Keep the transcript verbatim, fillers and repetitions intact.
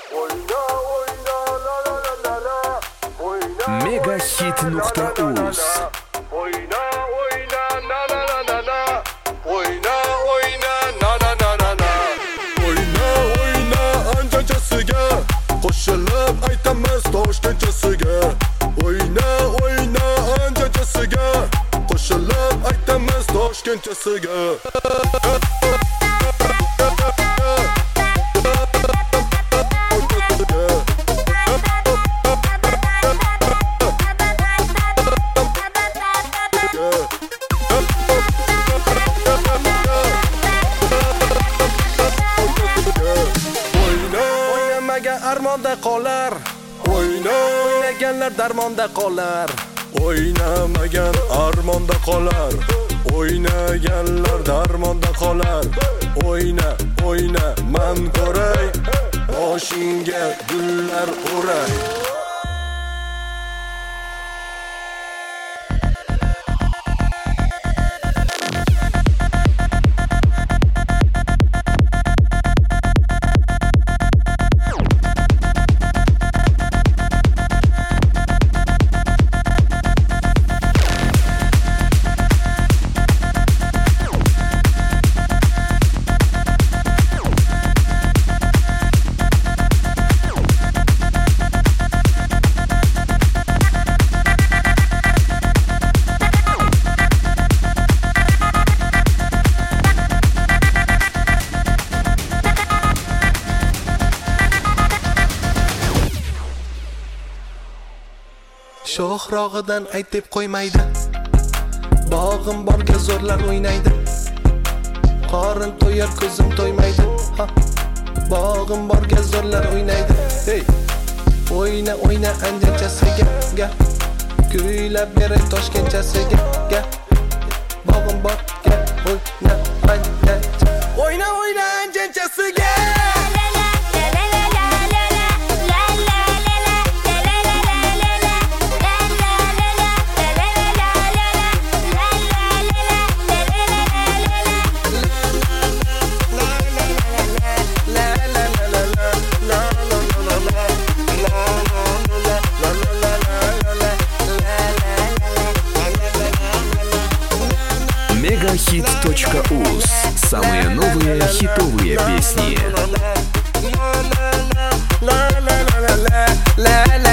Megahit nuqta uz. O'yna o'yna na na na na na. O'yna o'yna na na na na na. O'yna o'yna anchachasiga qo'shilib aytamiz Toshkentchasiga. O'yna o'yna anchachasiga qo'shilib aytamiz Toshkentchasiga. Armonda qolar, o'yna o'ynaganlar darmonda qolar. O'ynamagan armonda qolar, o'ynaganlar darmonda qolar. O'yna o'yna man ko'ray, boshingga gullar o'ray. Shohrog'idan aytib qo'ymaydi. Bog'im borga zo'rlar o'ynaydi. Qorin to'yar ko'zim to'ymaydi. Ha. Bog'im borga zo'rlar o'ynaydi. Hey. O'yna o'yna anjachasiga ga. Kuylab beray Toshkentchasiga ga. Bog'im borga o'yna anjach. O'yna o'yna anjachasiga. Megahit точка уз. Самые новые хитовые песни. La la la la la la la.